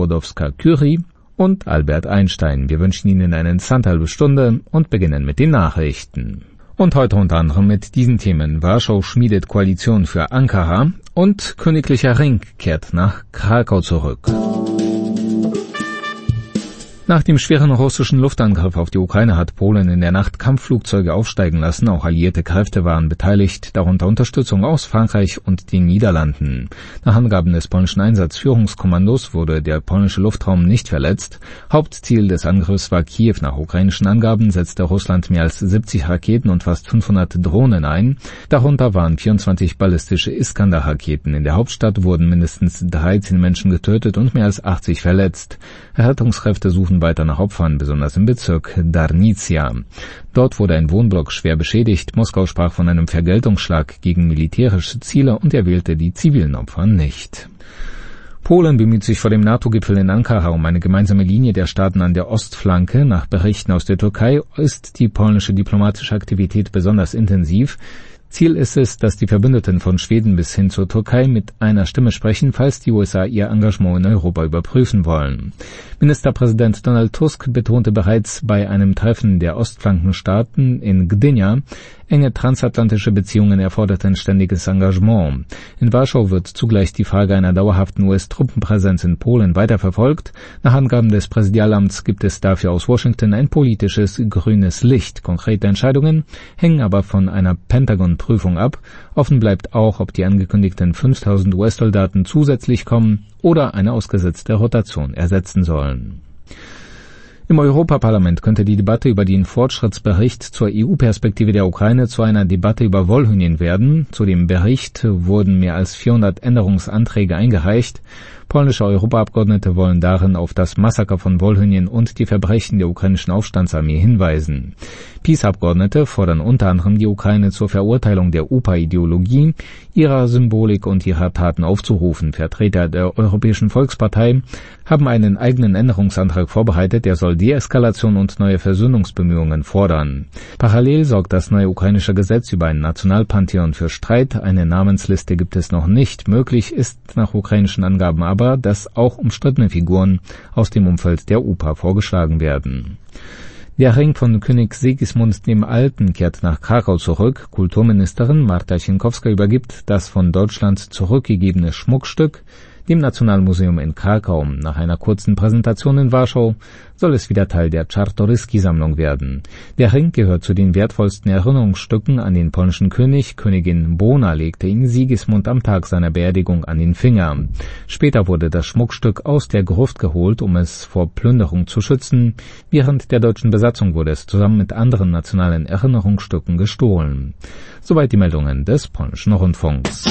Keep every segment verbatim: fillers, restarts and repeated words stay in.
Skłodowska-Curie und Albert Einstein. Wir wünschen Ihnen eine interessante halbe Stunde und beginnen mit den Nachrichten. Und heute unter anderem mit diesen Themen: Warschau schmiedet Koalition für Ankara und Königlicher Ring kehrt nach Krakau zurück. Nach dem schweren russischen Luftangriff auf die Ukraine hat Polen in der Nacht Kampfflugzeuge aufsteigen lassen. Auch alliierte Kräfte waren beteiligt, darunter Unterstützung aus Frankreich und den Niederlanden. Nach Angaben des polnischen Einsatzführungskommandos wurde der polnische Luftraum nicht verletzt. Hauptziel des Angriffs war Kiew. Nach ukrainischen Angaben setzte Russland mehr als siebzig Raketen und fast fünfhundert Drohnen ein. Darunter waren vierundzwanzig ballistische Iskander-Raketen. In der Hauptstadt wurden mindestens dreizehn Menschen getötet und mehr als achtzig verletzt. Rettungskräfte suchen weiter nach Opfern, besonders im Bezirk Darnicia. Dort wurde ein Wohnblock schwer beschädigt. Moskau sprach von einem Vergeltungsschlag gegen militärische Ziele und erwählte die zivilen Opfer nicht. Polen bemüht sich vor dem NATO-Gipfel in Ankara um eine gemeinsame Linie der Staaten an der Ostflanke. Nach Berichten aus der Türkei ist die polnische diplomatische Aktivität besonders intensiv. Ziel ist es, dass die Verbündeten von Schweden bis hin zur Türkei mit einer Stimme sprechen, falls die U S A ihr Engagement in Europa überprüfen wollen. Ministerpräsident Donald Tusk betonte bereits bei einem Treffen der Ostflankenstaaten in Gdynia, enge transatlantische Beziehungen erforderten ständiges Engagement. In Warschau wird zugleich die Frage einer dauerhaften U S-Truppenpräsenz in Polen weiterverfolgt. Nach Angaben des Präsidialamts gibt es dafür aus Washington ein politisches grünes Licht. Konkrete Entscheidungen hängen aber von einer Pentagon-Prüfung ab. Offen bleibt auch, ob die angekündigten fünftausend U S-Soldaten zusätzlich kommen oder eine ausgesetzte Rotation ersetzen sollen. Im Europaparlament könnte die Debatte über den Fortschrittsbericht zur E U-Perspektive der Ukraine zu einer Debatte über Wolhynien werden. Zu dem Bericht wurden mehr als vierhundert Änderungsanträge eingereicht. Polnische Europaabgeordnete wollen darin auf das Massaker von Wolhynien und die Verbrechen der ukrainischen Aufstandsarmee hinweisen. PiS-Abgeordnete fordern unter anderem die Ukraine zur Verurteilung der U P A-Ideologie, ihrer Symbolik und ihrer Taten aufzurufen. Vertreter der Europäischen Volkspartei haben einen eigenen Änderungsantrag vorbereitet, der soll Deeskalation und neue Versöhnungsbemühungen fordern. Parallel sorgt das neue ukrainische Gesetz über ein Nationalpantheon für Streit. Eine Namensliste gibt es noch nicht. Möglich ist nach ukrainischen Angaben aber, dass auch umstrittene Figuren aus dem Umfeld der U P A vorgeschlagen werden. Der Ring von König Sigismund dem Alten kehrt nach Krakau zurück. Kulturministerin Marta Sienkowska übergibt das von Deutschland zurückgegebene Schmuckstück dem Nationalmuseum in Krakau. Nach einer kurzen Präsentation in Warschau soll es wieder Teil der Czartoryski-Sammlung werden. Der Ring gehört zu den wertvollsten Erinnerungsstücken an den polnischen König. Königin Bona legte ihn Sigismund am Tag seiner Beerdigung an den Finger. Später wurde das Schmuckstück aus der Gruft geholt, um es vor Plünderung zu schützen. Während der deutschen Besatzung wurde es zusammen mit anderen nationalen Erinnerungsstücken gestohlen. Soweit die Meldungen des polnischen Rundfunks.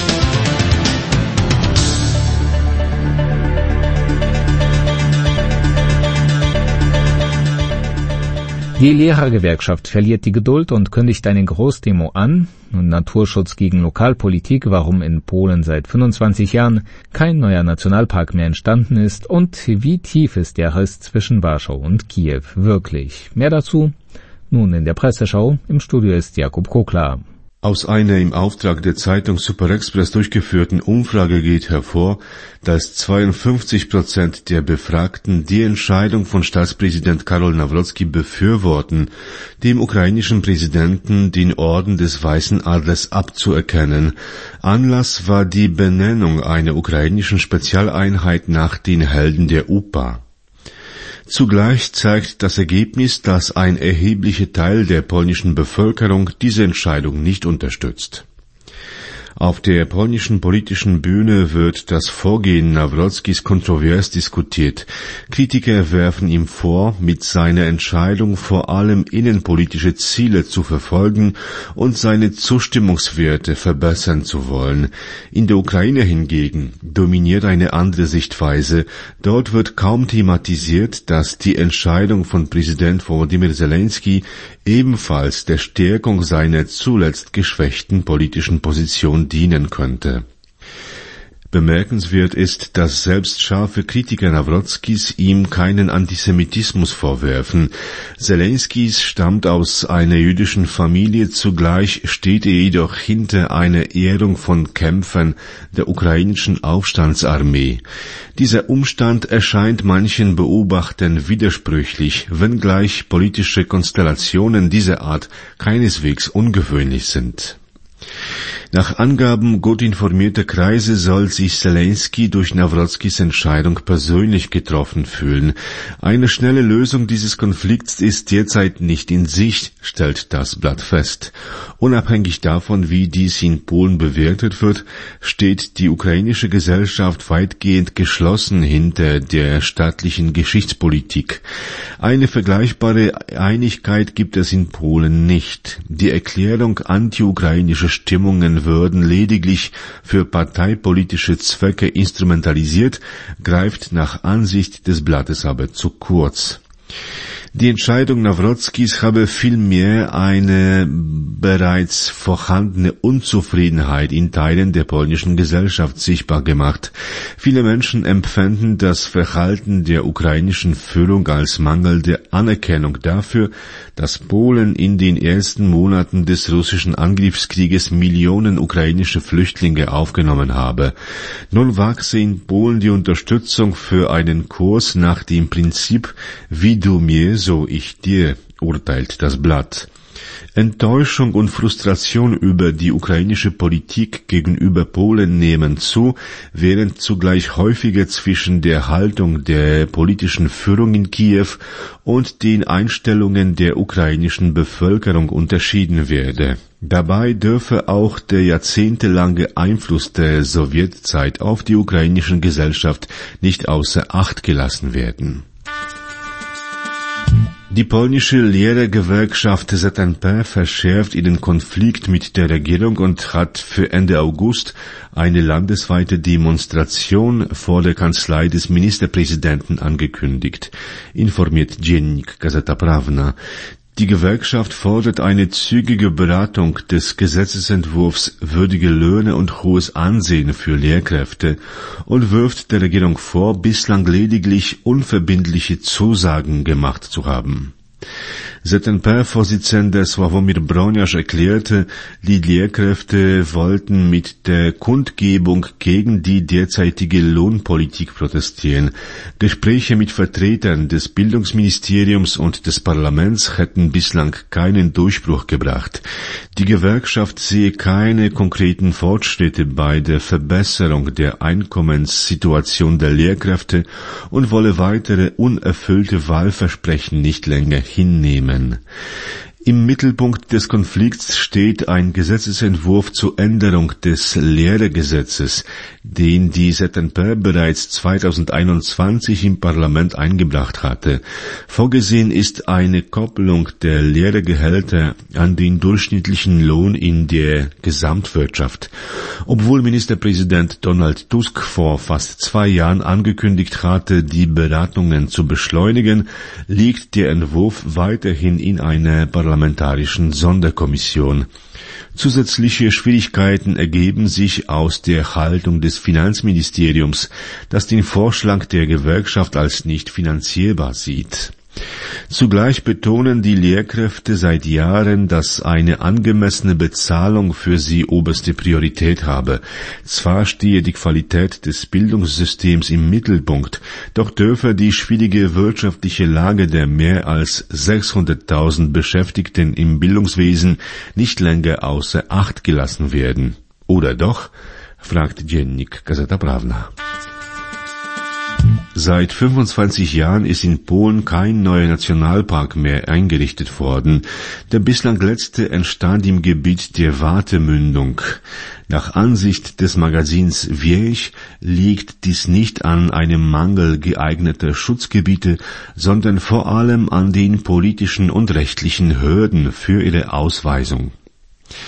Die Lehrergewerkschaft verliert die Geduld und kündigt eine Großdemo an. Naturschutz gegen Lokalpolitik, warum in Polen seit fünfundzwanzig Jahren kein neuer Nationalpark mehr entstanden ist und wie tief ist der Riss zwischen Warschau und Kiew wirklich. Mehr dazu nun in der Presseschau. Im Studio ist Jakub Kokler. Aus einer im Auftrag der Zeitung Super Express durchgeführten Umfrage geht hervor, dass zweiundfünfzig Prozent der Befragten die Entscheidung von Staatspräsident Karol Nawrocki befürworten, dem ukrainischen Präsidenten den Orden des Weißen Adlers abzuerkennen. Anlass war die Benennung einer ukrainischen Spezialeinheit nach den Helden der U P A. Zugleich zeigt das Ergebnis, dass ein erheblicher Teil der polnischen Bevölkerung diese Entscheidung nicht unterstützt. Auf der polnischen politischen Bühne wird das Vorgehen Nawrockis kontrovers diskutiert. Kritiker werfen ihm vor, mit seiner Entscheidung vor allem innenpolitische Ziele zu verfolgen und seine Zustimmungswerte verbessern zu wollen. In der Ukraine hingegen dominiert eine andere Sichtweise. Dort wird kaum thematisiert, dass die Entscheidung von Präsident Volodymyr Zelensky ebenfalls der Stärkung seiner zuletzt geschwächten politischen Position dienen könnte. Bemerkenswert ist, dass selbst scharfe Kritiker Nawrotzkis ihm keinen Antisemitismus vorwerfen. Zelenskis stammt aus einer jüdischen Familie, zugleich steht er jedoch hinter einer Ehrung von Kämpfern der ukrainischen Aufstandsarmee. Dieser Umstand erscheint manchen Beobachtern widersprüchlich, wenngleich politische Konstellationen dieser Art keineswegs ungewöhnlich sind. Nach Angaben gut informierter Kreise soll sich Zelensky durch Nawrotzkis Entscheidung persönlich getroffen fühlen. Eine schnelle Lösung dieses Konflikts ist derzeit nicht in Sicht, stellt das Blatt fest. Unabhängig davon, wie dies in Polen bewertet wird, steht die ukrainische Gesellschaft weitgehend geschlossen hinter der staatlichen Geschichtspolitik. Eine vergleichbare Einigkeit gibt es in Polen nicht. Die Erklärung anti-ukrainischer Stimmungen würden lediglich für parteipolitische Zwecke instrumentalisiert, greift nach Ansicht des Blattes aber zu kurz. Die Entscheidung Nawrotzkis habe vielmehr eine bereits vorhandene Unzufriedenheit in Teilen der polnischen Gesellschaft sichtbar gemacht. Viele Menschen empfinden das Verhalten der ukrainischen Führung als mangelnde Anerkennung dafür, dass Polen in den ersten Monaten des russischen Angriffskrieges Millionen ukrainische Flüchtlinge aufgenommen habe. Nun wachse in Polen die Unterstützung für einen Kurs nach dem Prinzip "Wie du mir, so ich dir", urteilt das Blatt. Enttäuschung und Frustration über die ukrainische Politik gegenüber Polen nehmen zu, während zugleich häufiger zwischen der Haltung der politischen Führung in Kiew und den Einstellungen der ukrainischen Bevölkerung unterschieden werde. Dabei dürfe auch der jahrzehntelange Einfluss der Sowjetzeit auf die ukrainische Gesellschaft nicht außer Acht gelassen werden. Die polnische Lehrergewerkschaft Z N P verschärft ihren Konflikt mit der Regierung und hat für Ende August eine landesweite Demonstration vor der Kanzlei des Ministerpräsidenten angekündigt, informiert Dziennik Gazeta Prawna. Die Gewerkschaft fordert eine zügige Beratung des Gesetzesentwurfs würdige Löhne und hohes Ansehen für Lehrkräfte und wirft der Regierung vor, bislang lediglich unverbindliche Zusagen gemacht zu haben. Z N P-Vorsitzender Sławomir Broniarz erklärte, die Lehrkräfte wollten mit der Kundgebung gegen die derzeitige Lohnpolitik protestieren. Gespräche mit Vertretern des Bildungsministeriums und des Parlaments hätten bislang keinen Durchbruch gebracht. Die Gewerkschaft sehe keine konkreten Fortschritte bei der Verbesserung der Einkommenssituation der Lehrkräfte und wolle weitere unerfüllte Wahlversprechen nicht länger hinnehmen. Im Mittelpunkt des Konflikts steht ein Gesetzesentwurf zur Änderung des Lehrergesetzes, den die Z N P bereits zweitausendeinundzwanzig im Parlament eingebracht hatte. Vorgesehen ist eine Koppelung der Lehrergehälter an den durchschnittlichen Lohn in der Gesamtwirtschaft. Obwohl Ministerpräsident Donald Tusk vor fast zwei Jahren angekündigt hatte, die Beratungen zu beschleunigen, liegt der Entwurf weiterhin in einer parlamentarischen Sonderkommission. Zusätzliche Schwierigkeiten ergeben sich aus der Haltung des Finanzministeriums, das den Vorschlag der Gewerkschaft als nicht finanzierbar sieht. Zugleich betonen die Lehrkräfte seit Jahren, dass eine angemessene Bezahlung für sie oberste Priorität habe. Zwar stehe die Qualität des Bildungssystems im Mittelpunkt, doch dürfe die schwierige wirtschaftliche Lage der mehr als sechshunderttausend Beschäftigten im Bildungswesen nicht länger außer Acht gelassen werden. Oder doch? Fragt Dziennik Gazeta Prawna. Seit fünfundzwanzig Jahren ist in Polen kein neuer Nationalpark mehr eingerichtet worden. Der bislang letzte entstand im Gebiet der Wartemündung. Nach Ansicht des Magazins Wieś liegt dies nicht an einem Mangel geeigneter Schutzgebiete, sondern vor allem an den politischen und rechtlichen Hürden für ihre Ausweisung.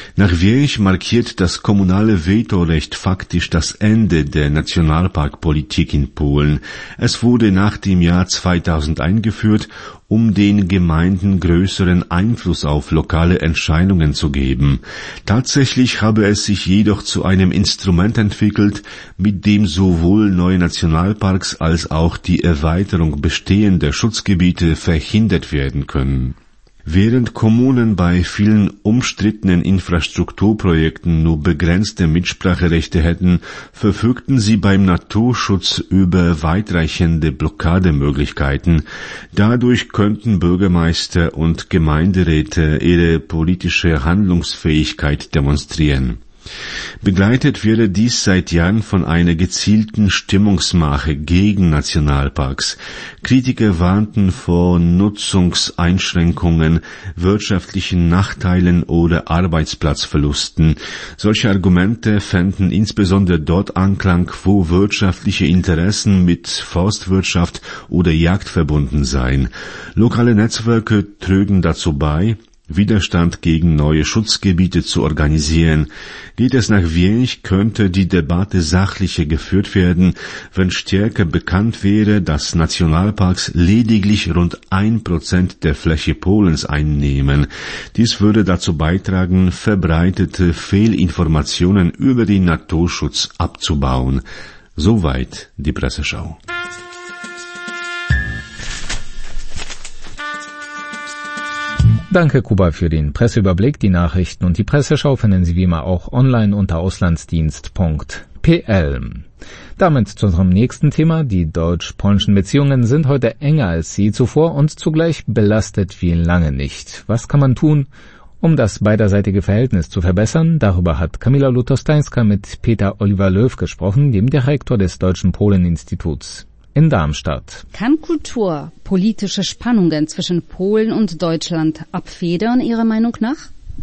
Nach Wieś markiert das kommunale Vetorecht faktisch das Ende der Nationalparkpolitik in Polen. Es wurde nach dem Jahr zweitausend eingeführt, um den Gemeinden größeren Einfluss auf lokale Entscheidungen zu geben. Tatsächlich habe es sich jedoch zu einem Instrument entwickelt, mit dem sowohl neue Nationalparks als auch die Erweiterung bestehender Schutzgebiete verhindert werden können. Während Kommunen bei vielen umstrittenen Infrastrukturprojekten nur begrenzte Mitspracherechte hätten, verfügten sie beim Naturschutz über weitreichende Blockademöglichkeiten. Dadurch könnten Bürgermeister und Gemeinderäte ihre politische Handlungsfähigkeit demonstrieren. Begleitet werde dies seit Jahren von einer gezielten Stimmungsmache gegen Nationalparks. Kritiker warnten vor Nutzungseinschränkungen, wirtschaftlichen Nachteilen oder Arbeitsplatzverlusten. Solche Argumente fänden insbesondere dort Anklang, wo wirtschaftliche Interessen mit Forstwirtschaft oder Jagd verbunden seien. Lokale Netzwerke trügen dazu bei, Widerstand gegen neue Schutzgebiete zu organisieren. Geht es nach Wieś, könnte die Debatte sachlicher geführt werden, wenn stärker bekannt wäre, dass Nationalparks lediglich rund ein Prozent der Fläche Polens einnehmen. Dies würde dazu beitragen, verbreitete Fehlinformationen über den Naturschutz abzubauen. Soweit die Presseschau. Danke, Kuba, für den Presseüberblick. Die Nachrichten und die Presseschau finden Sie wie immer auch online unter auslandsdienst punkt p l. Damit zu unserem nächsten Thema. Die deutsch-polnischen Beziehungen sind heute enger als je zuvor und zugleich belastet wie lange nicht. Was kann man tun, um das beiderseitige Verhältnis zu verbessern? Darüber hat Kamila Lutostańska mit Peter Oliver Löw gesprochen, dem Direktor des Deutschen Polen-Instituts in Darmstadt. Kann Kultur politische Spannungen zwischen Polen und Deutschland abfedern, Ihrer Meinung nach?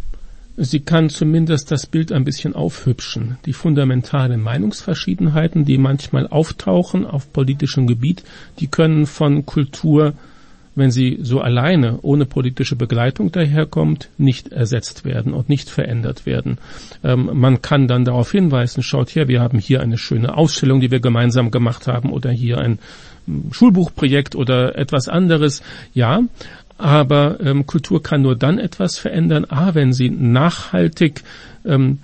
Sie kann zumindest das Bild ein bisschen aufhübschen. Die fundamentalen Meinungsverschiedenheiten, die manchmal auftauchen auf politischem Gebiet, die können von Kultur, wenn sie so alleine, ohne politische Begleitung daherkommt, nicht ersetzt werden und nicht verändert werden. Ähm, man kann dann darauf hinweisen, schaut her, wir haben hier eine schöne Ausstellung, die wir gemeinsam gemacht haben, oder hier ein ähm, Schulbuchprojekt oder etwas anderes. Ja, aber ähm, Kultur kann nur dann etwas verändern, a, wenn sie nachhaltig, ähm,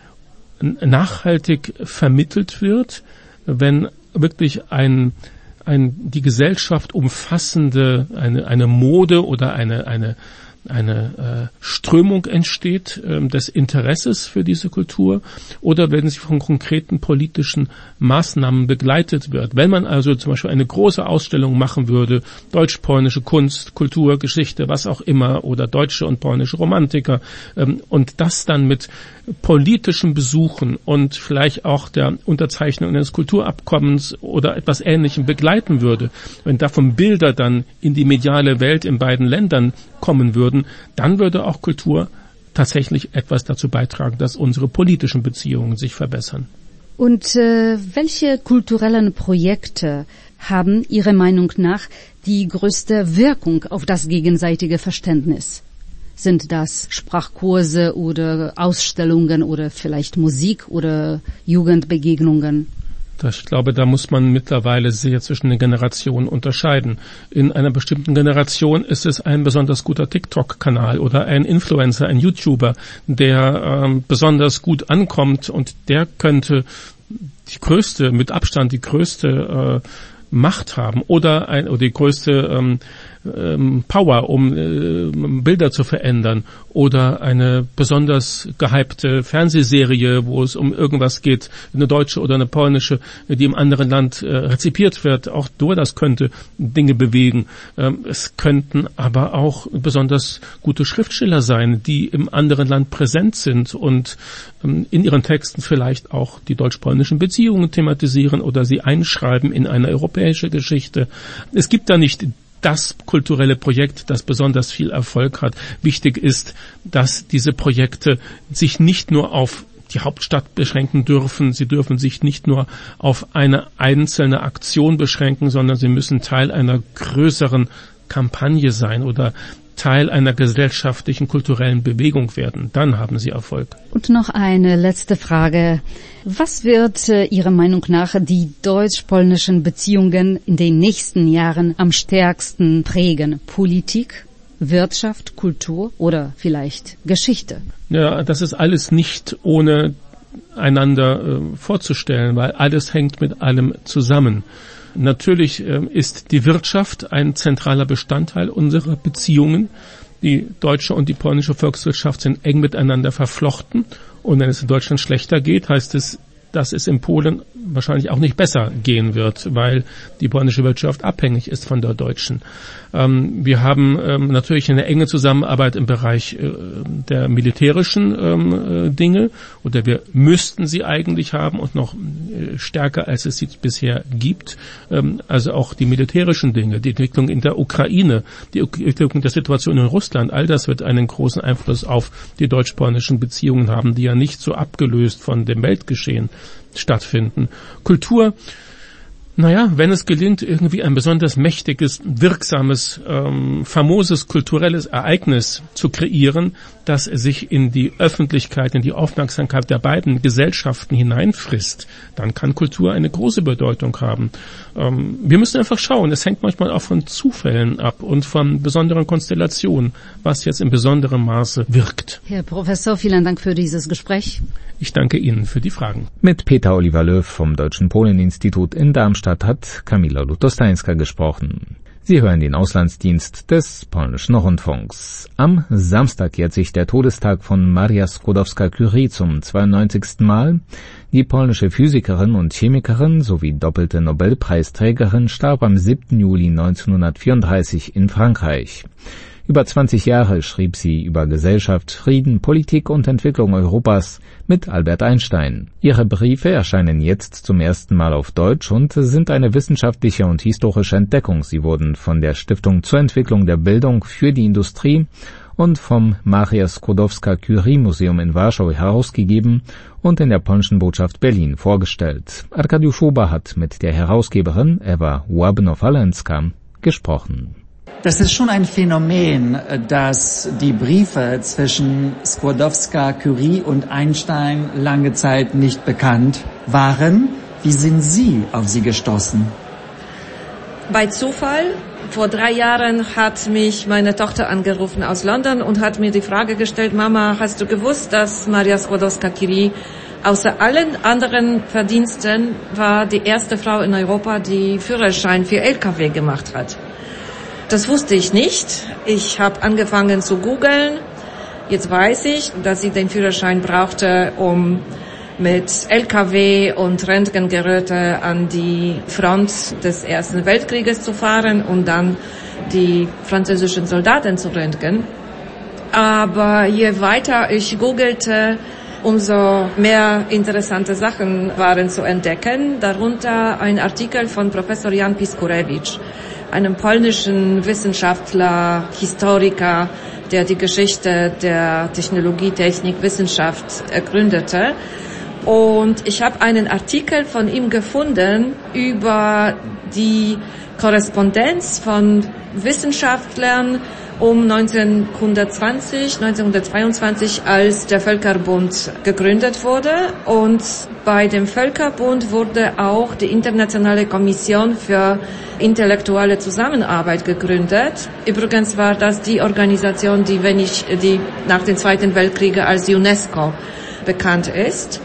nachhaltig vermittelt wird, wenn wirklich ein Ein, die Gesellschaft umfassende, eine, eine Mode oder eine, eine, eine äh, Strömung entsteht äh, des Interesses für diese Kultur, oder wenn sie von konkreten politischen Maßnahmen begleitet wird. Wenn man also zum Beispiel eine große Ausstellung machen würde, deutsch-polnische Kunst, Kultur, Geschichte, was auch immer, oder deutsche und polnische Romantiker, ähm, und das dann mit politischen Besuchen und vielleicht auch der Unterzeichnung eines Kulturabkommens oder etwas Ähnlichem begleiten würde, wenn davon Bilder dann in die mediale Welt in beiden Ländern kommen würden, dann würde auch Kultur tatsächlich etwas dazu beitragen, dass unsere politischen Beziehungen sich verbessern. Und äh, welche kulturellen Projekte haben Ihrer Meinung nach die größte Wirkung auf das gegenseitige Verständnis? Sind das Sprachkurse oder Ausstellungen oder vielleicht Musik oder Jugendbegegnungen? Ich glaube, da muss man mittlerweile sehr zwischen den Generationen unterscheiden. In einer bestimmten Generation ist es ein besonders guter TikTok-Kanal oder ein Influencer, ein YouTuber, der ähm, besonders gut ankommt, und der könnte die größte, mit Abstand die größte äh, Macht haben oder, ein, oder die größte ähm, ähm, Power, um äh, Bilder zu verändern, oder eine besonders gehypte Fernsehserie, wo es um irgendwas geht, eine deutsche oder eine polnische, die im anderen Land äh, rezipiert wird. Auch nur das könnte Dinge bewegen. Ähm, es könnten aber auch besonders gute Schriftsteller sein, die im anderen Land präsent sind und ähm, in ihren Texten vielleicht auch die deutsch-polnischen Beziehungen thematisieren oder sie einschreiben in eine europäische Geschichte. Es gibt da nicht das kulturelle Projekt, das besonders viel Erfolg hat. Wichtig ist, dass diese Projekte sich nicht nur auf die Hauptstadt beschränken dürfen. Sie dürfen sich nicht nur auf eine einzelne Aktion beschränken, sondern sie müssen Teil einer größeren Kampagne sein oder Teil einer gesellschaftlichen, kulturellen Bewegung werden. Dann haben sie Erfolg. Und noch eine letzte Frage. Was wird äh, Ihrer Meinung nach die deutsch-polnischen Beziehungen in den nächsten Jahren am stärksten prägen? Politik, Wirtschaft, Kultur oder vielleicht Geschichte? Ja, das ist alles nicht ohne einander äh, vorzustellen, weil alles hängt mit allem zusammen. Natürlich äh, ist die Wirtschaft ein zentraler Bestandteil unserer Beziehungen. Die deutsche und die polnische Volkswirtschaft sind eng miteinander verflochten. Und wenn es in Deutschland schlechter geht, heißt es, dass es in Polen wahrscheinlich auch nicht besser gehen wird, weil die polnische Wirtschaft abhängig ist von der deutschen. Ähm, wir haben ähm, natürlich eine enge Zusammenarbeit im Bereich äh, der militärischen ähm, äh, Dinge, oder wir müssten sie eigentlich haben und noch äh, stärker, als es sie bisher gibt. Ähm, also auch die militärischen Dinge, die Entwicklung in der Ukraine, die Entwicklung der Situation in Russland, all das wird einen großen Einfluss auf die deutsch-polnischen Beziehungen haben, die ja nicht so abgelöst von dem Weltgeschehen stattfinden. Kultur, naja, wenn es gelingt, irgendwie ein besonders mächtiges, wirksames, ähm, famoses kulturelles Ereignis zu kreieren, das sich in die Öffentlichkeit, in die Aufmerksamkeit der beiden Gesellschaften hineinfrisst, dann kann Kultur eine große Bedeutung haben. Ähm, wir müssen einfach schauen, es hängt manchmal auch von Zufällen ab und von besonderen Konstellationen, was jetzt in besonderem Maße wirkt. Herr Professor, vielen Dank für dieses Gespräch. Ich danke Ihnen für die Fragen. Mit Peter Oliver Löw vom Deutschen Polen-Institut in Darmstadt hat Kamila Lutostańska gesprochen. Sie hören den Auslandsdienst des polnischen Rundfunks. Am Samstag jährt sich der Todestag von Maria Skłodowska-Curie zum zweiundneunzigsten Mal. Die polnische Physikerin und Chemikerin sowie doppelte Nobelpreisträgerin starb am siebten Juli neunzehnhundertvierunddreißig in Frankreich. Über zwanzig Jahre schrieb sie über Gesellschaft, Frieden, Politik und Entwicklung Europas mit Albert Einstein. Ihre Briefe erscheinen jetzt zum ersten Mal auf Deutsch und sind eine wissenschaftliche und historische Entdeckung. Sie wurden von der Stiftung zur Entwicklung der Bildung für die Industrie und vom Maria Skłodowska-Curie-Museum in Warschau herausgegeben und in der polnischen Botschaft Berlin vorgestellt. Arkadiusz Schuba hat mit der Herausgeberin Ewa Łabnow-Walencka gesprochen. Das ist schon ein Phänomen, dass die Briefe zwischen Skłodowska-Curie und Einstein lange Zeit nicht bekannt waren. Wie sind Sie auf sie gestoßen? Bei Zufall. Vor drei Jahren hat mich meine Tochter angerufen aus London und hat mir die Frage gestellt, Mama, hast du gewusst, dass Maria Skłodowska-Curie außer allen anderen Verdiensten war die erste Frau in Europa, die Führerschein für L K W gemacht hat? Das wusste ich nicht. Ich habe angefangen zu googeln. Jetzt weiß ich, dass sie den Führerschein brauchte, um mit L K W und Röntgengeräte an die Front des Ersten Weltkrieges zu fahren und dann die französischen Soldaten zu röntgen. Aber je weiter ich googelte, umso mehr interessante Sachen waren zu entdecken. Darunter ein Artikel von Professor Jan Piskurewicz, einem polnischen Wissenschaftler, Historiker, der die Geschichte der Technologie, Technik, Wissenschaft ergründete. Und ich habe einen Artikel von ihm gefunden über die Korrespondenz von Wissenschaftlern um neunzehnhundertzwanzig, neunzehnhundertzweiundzwanzig, als der Völkerbund gegründet wurde. Und bei dem Völkerbund wurde auch die Internationale Kommission für intellektuelle Zusammenarbeit gegründet. Übrigens war das die Organisation, die, wenn ich, die nach dem Zweiten Weltkrieg als UNESCO bekannt ist.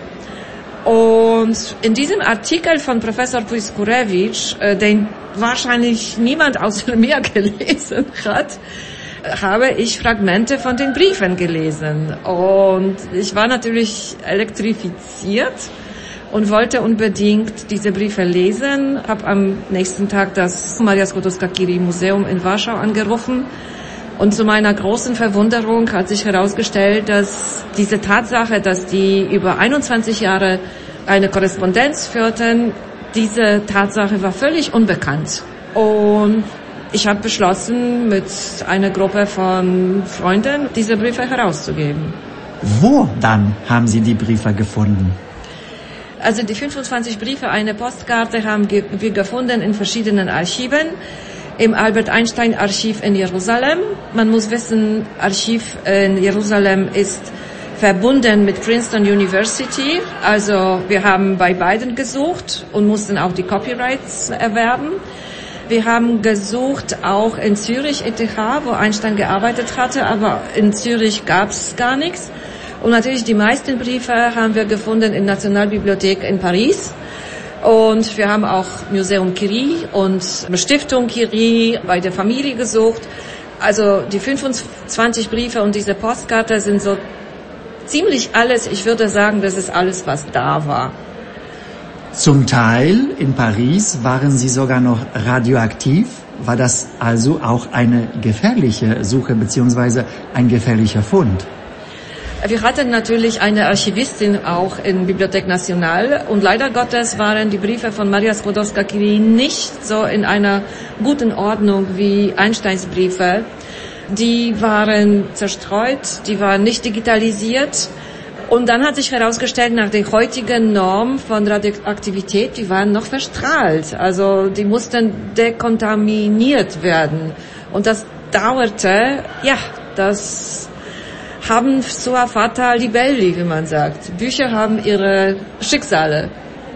Und in diesem Artikel von Professor Piskurewicz, den wahrscheinlich niemand außer mir gelesen hat, habe ich Fragmente von den Briefen gelesen. Und ich war natürlich elektrifiziert und wollte unbedingt diese Briefe lesen. Habe am nächsten Tag das Maria Skłodowska-Curie Museum in Warschau angerufen. Und zu meiner großen Verwunderung hat sich herausgestellt, dass diese Tatsache, dass die über einundzwanzig Jahre eine Korrespondenz führten, diese Tatsache war völlig unbekannt. Und ich habe beschlossen, mit einer Gruppe von Freunden diese Briefe herauszugeben. Wo dann haben Sie die Briefe gefunden? Also die fünfundzwanzig Briefe, eine Postkarte haben wir gefunden in verschiedenen Archiven. im Albert Einstein Archiv in Jerusalem. Man muss wissen, Archiv in Jerusalem ist verbunden mit Princeton University. Also wir haben bei beiden gesucht und mussten auch die Copyrights erwerben. Wir haben gesucht auch in Zürich, E T H, wo Einstein gearbeitet hatte, aber in Zürich gab es gar nichts. Und natürlich die meisten Briefe haben wir gefunden in der Nationalbibliothek in Paris. Und wir haben auch Museum Curie und Stiftung Curie bei der Familie gesucht. Also die fünfundzwanzig Briefe und diese Postkarte sind so ziemlich alles. Ich würde sagen, das ist alles, was da war. Zum Teil in Paris waren Sie sogar noch radioaktiv. War das also auch eine gefährliche Suche bzw. ein gefährlicher Fund? Wir hatten natürlich eine Archivistin auch in Bibliothèque Nationale und leider Gottes waren die Briefe von Maria Skłodowska-Curie nicht so in einer guten Ordnung wie Einsteins Briefe. Die waren zerstreut, die waren nicht digitalisiert. Und dann hat sich herausgestellt, nach der heutigen Norm von Radioaktivität, die waren noch verstrahlt. Also die mussten dekontaminiert werden. Und das dauerte, ja, das haben sua fata libelli, wie man sagt. Bücher haben ihre Schicksale.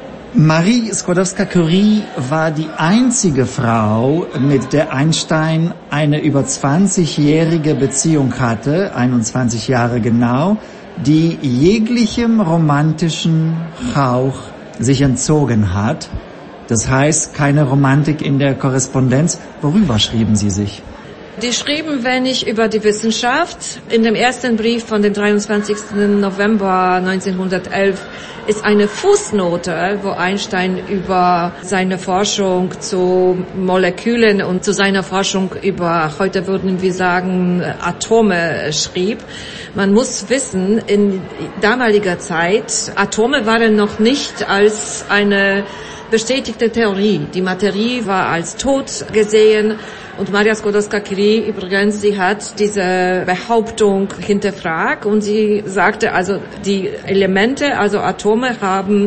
Marie Skłodowska-Curie war die einzige Frau, mit der Einstein eine über zwanzigjährige Beziehung hatte, einundzwanzig Jahre genau, die jeglichem romantischen Hauch sich entzogen hat. Das heißt, keine Romantik in der Korrespondenz. Worüber schrieben Sie sich? Die schrieben wenig über die Wissenschaft. In dem ersten Brief von dem dreiundzwanzigsten November neunzehnhundertelf ist eine Fußnote, wo Einstein über seine Forschung zu Molekülen und zu seiner Forschung über, heute würden wir sagen, Atome schrieb. Man muss wissen, in damaliger Zeit, Atome waren noch nicht als eine bestätigte Theorie. Die Materie war als tot gesehen. Und Maria Skłodowska-Curie übrigens, sie hat diese Behauptung hinterfragt und sie sagte, also die Elemente, also Atome haben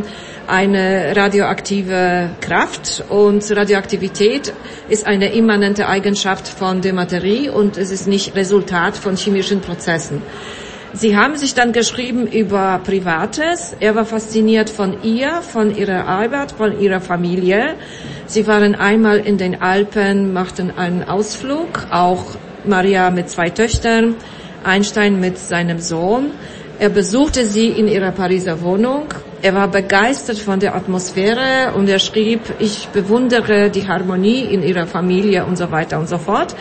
eine radioaktive Kraft und Radioaktivität ist eine immanente Eigenschaft von der Materie und es ist nicht Resultat von chemischen Prozessen. Sie haben sich dann geschrieben über Privates. Er war fasziniert von ihr, von ihrer Arbeit, von ihrer Familie. Sie waren einmal in den Alpen, machten einen Ausflug, auch Maria mit zwei Töchtern, Einstein mit seinem Sohn. Er besuchte sie in ihrer Pariser Wohnung. Er war begeistert von der Atmosphäre und er schrieb, ich bewundere die Harmonie in ihrer Familie und so weiter und so fort.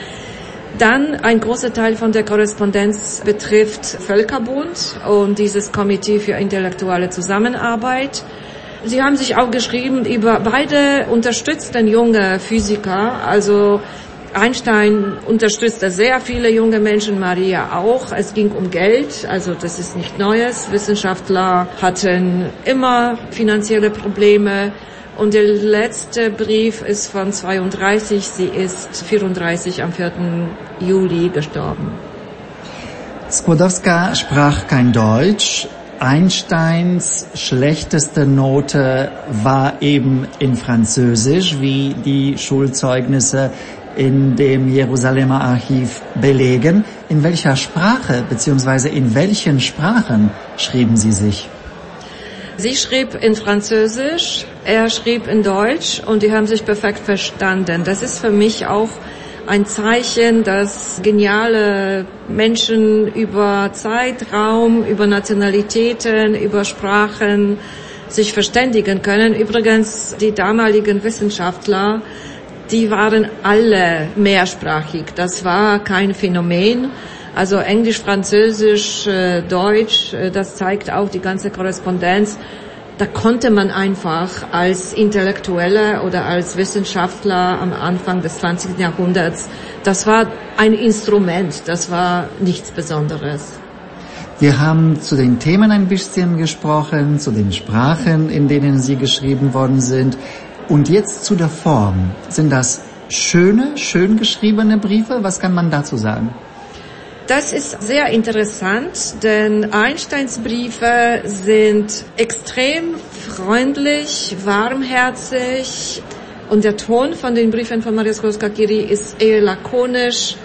Dann ein großer Teil von der Korrespondenz betrifft Völkerbund und dieses Komitee für intellektuelle Zusammenarbeit. Sie haben sich auch geschrieben über beide unterstützten junge Physiker, also Einstein unterstützte sehr viele junge Menschen, Maria auch. Es ging um Geld, also das ist nicht Neues. Wissenschaftler hatten immer finanzielle Probleme. Und der letzte Brief ist von zweiunddreißig, sie ist vierunddreißig am vierten Juli gestorben. Skłodowska sprach kein Deutsch. Einsteins schlechteste Note war eben in Französisch, wie die Schulzeugnisse in dem Jerusalemer Archiv belegen. In welcher Sprache bzw. in welchen Sprachen schrieben Sie sich? Sie schrieb in Französisch, er schrieb in Deutsch und die haben sich perfekt verstanden. Das ist für mich auch ein Zeichen, dass geniale Menschen über Zeitraum, über Nationalitäten, über Sprachen sich verständigen können. Übrigens, die damaligen Wissenschaftler, die waren alle mehrsprachig. Das war kein Phänomen. Also Englisch, Französisch, Deutsch, das zeigt auch die ganze Korrespondenz. Da konnte man einfach als Intellektueller oder als Wissenschaftler am Anfang des zwanzigsten Jahrhunderts, das war ein Instrument, das war nichts Besonderes. Wir haben zu den Themen ein bisschen gesprochen, zu den Sprachen, in denen sie geschrieben worden sind. Und jetzt zu der Form. Sind das schöne, schön geschriebene Briefe? Was kann man dazu sagen? Das ist sehr interessant, denn Einsteins Briefe sind extrem freundlich, warmherzig. Und der Ton von den Briefen von Maria Skłodowska-Curie ist eher lakonisch.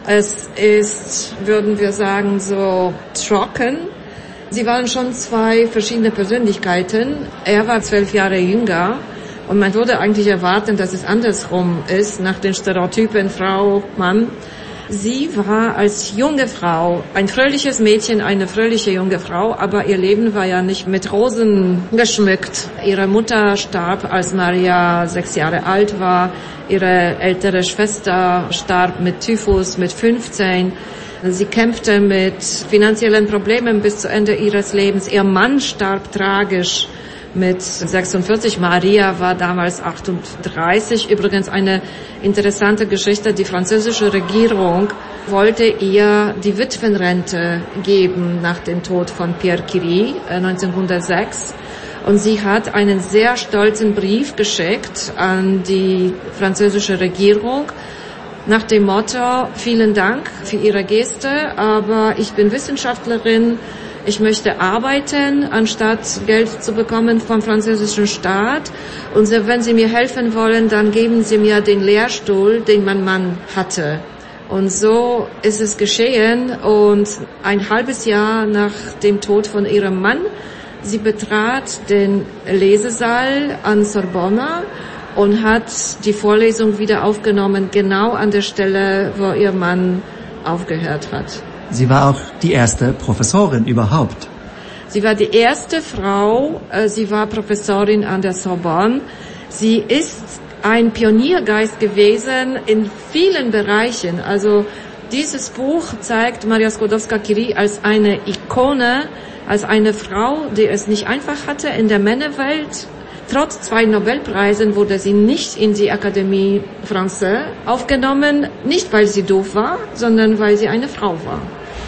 Es ist, würden wir sagen, so trocken. Sie waren schon zwei verschiedene Persönlichkeiten. Er war zwölf Jahre jünger und man würde eigentlich erwarten, dass es andersrum ist, nach den Stereotypen Frau, Mann. Sie war als junge Frau ein fröhliches Mädchen, eine fröhliche junge Frau, aber ihr Leben war ja nicht mit Rosen geschmückt. Ihre Mutter starb, als Maria sechs Jahre alt war. Ihre ältere Schwester starb mit Typhus mit fünfzehn. Sie kämpfte mit finanziellen Problemen bis zu Ende ihres Lebens. Ihr Mann starb tragisch mit sechsundvierzig. Maria war damals achtunddreißig. Übrigens eine interessante Geschichte. Die französische Regierung wollte ihr die Witwenrente geben nach dem Tod von Pierre Curie neunzehnhundertsechs. Und sie hat einen sehr stolzen Brief geschickt an die französische Regierung nach dem Motto, vielen Dank für Ihre Geste, aber ich bin Wissenschaftlerin, ich möchte arbeiten, anstatt Geld zu bekommen vom französischen Staat. Und wenn Sie mir helfen wollen, dann geben Sie mir den Lehrstuhl, den mein Mann hatte. Und so ist es geschehen. Und ein halbes Jahr nach dem Tod von ihrem Mann, sie betrat den Lesesaal an Sorbonne und hat die Vorlesung wieder aufgenommen, genau an der Stelle, wo ihr Mann aufgehört hat. Sie war auch die erste Professorin überhaupt. Sie war die erste Frau, sie war Professorin an der Sorbonne. Sie ist ein Pioniergeist gewesen in vielen Bereichen. Also dieses Buch zeigt Maria Skłodowska-Curie als eine Ikone, als eine Frau, die es nicht einfach hatte in der Männerwelt. Trotz zwei Nobelpreisen wurde sie nicht in die Académie Française aufgenommen, nicht weil sie doof war, sondern weil sie eine Frau war.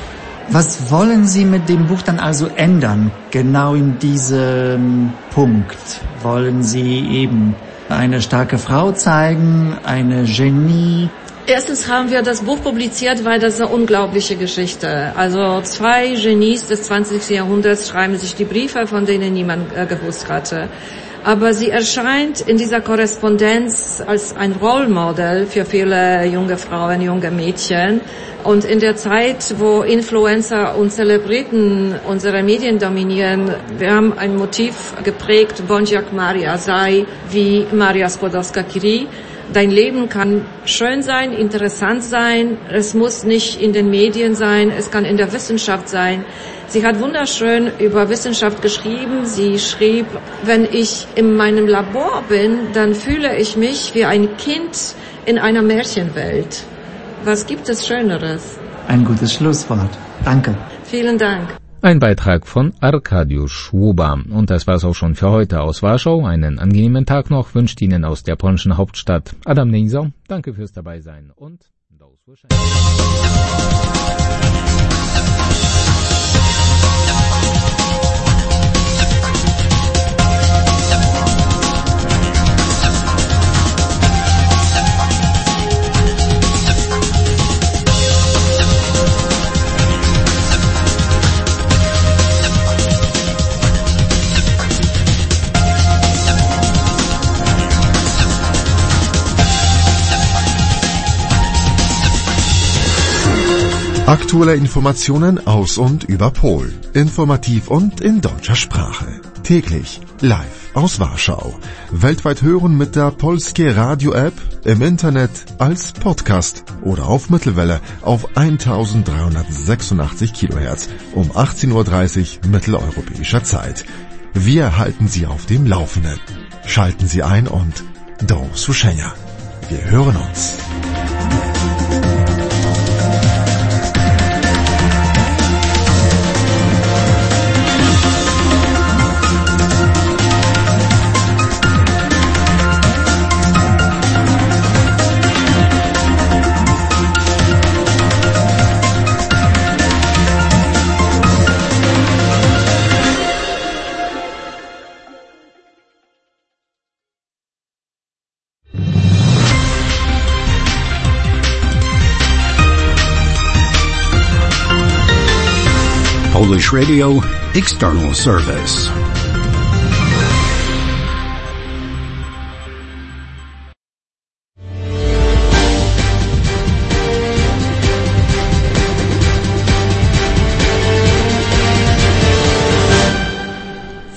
Was wollen Sie mit dem Buch dann also ändern, genau in diesem Punkt? Wollen Sie eben eine starke Frau zeigen, eine Genie? Erstens haben wir das Buch publiziert, weil das eine unglaubliche Geschichte. Also zwei Genies des zwanzigsten Jahrhunderts schreiben sich die Briefe, von denen niemand äh, gewusst hatte. Aber sie erscheint in dieser Korrespondenz als ein Rollmodell für viele junge Frauen, junge Mädchen. Und in der Zeit, wo Influencer und Celebriten unsere Medien dominieren, wir haben ein Motiv geprägt, bądź jak Maria, sei wie Maria Skłodowska-Curie. Dein Leben kann schön sein, interessant sein, es muss nicht in den Medien sein, es kann in der Wissenschaft sein. Sie hat wunderschön über Wissenschaft geschrieben. Sie schrieb, wenn ich in meinem Labor bin, dann fühle ich mich wie ein Kind in einer Märchenwelt. Was gibt es Schöneres? Ein gutes Schlusswort. Danke. Vielen Dank. Ein Beitrag von Arkadiusz Schwoba. Und das war's auch schon für heute aus Warschau. Einen angenehmen Tag noch wünscht Ihnen aus der polnischen Hauptstadt Adam Neiser. Danke fürs Dabeisein und do usłyszenia. Aktuelle Informationen aus und über Polen. Informativ und in deutscher Sprache. Täglich live aus Warschau. Weltweit hören mit der Polskie Radio App, im Internet, als Podcast oder auf Mittelwelle auf eintausenddreihundertsechsundachtzig Kilohertz um achtzehn Uhr dreißig mitteleuropäischer Zeit. Wir halten Sie auf dem Laufenden. Schalten Sie ein und do usłyszenia. Wir hören uns. Polish Radio External Service.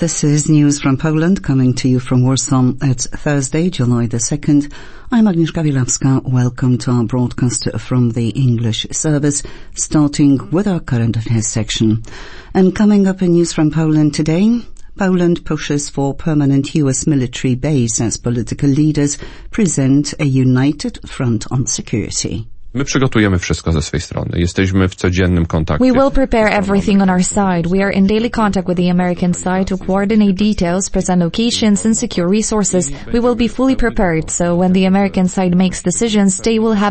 This is News from Poland, coming to you from Warsaw. It's Thursday, July the second. I'm Agnieszka Bilawska. Welcome to our broadcast from the English service, starting with our current affairs section. And coming up in News from Poland today, Poland pushes for permanent U S military base as political leaders present a united front on security. My przygotujemy wszystko ze swej strony. Jesteśmy w codziennym kontakcie. We will prepare everything on our side. We are in daily contact with the American side to coordinate details, present locations, and secure resources. We will be fully prepared, so when the American side makes decisions, they will have